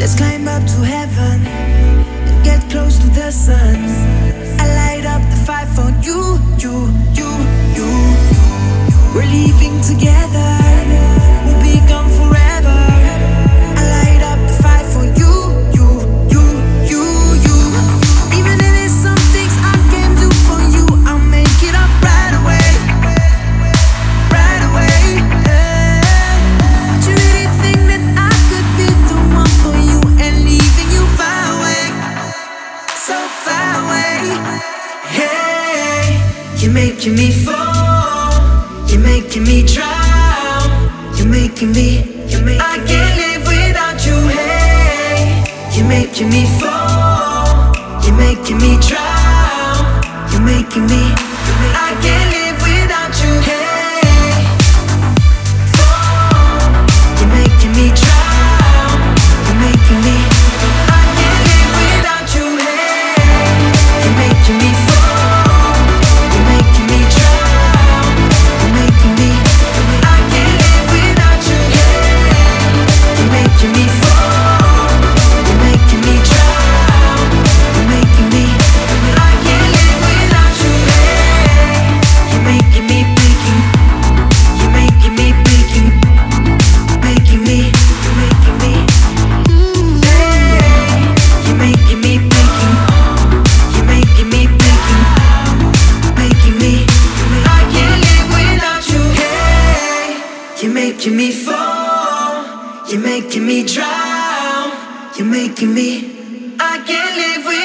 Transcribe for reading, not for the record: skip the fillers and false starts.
Let's climb up to heaven and get close to the sun. I light up the fire for you, you, you, you. We're leaving together, we'll be gone forever. I light up the fire for you, you, you, you, you. Even if there's some things I can do for you, I'll make it up right away, right away. Do you really think that I could be the one for you and leaving you far away, so far away? Hey, you're making me fall, you're making me drown, you're making me, I can't live without you. Hey, you're making me fall, you're making me drown, you're making me, I can't live without you. Hey, fall, you're making me drown, you're making me, I can't live without you. Hey, you're making me fall, you're making me drown, you're making me, I can't live without you. Hey, you're making me fall, you're making me drown, you're making me, I can't live without you. Hey, you're making me thinking, you're making me thinking, making me, hey, you're making me thinking, you're making me thinking, making me, I can't live without you. Hey, you're making me fall, you're making me drown, you're making me, I can't live without you.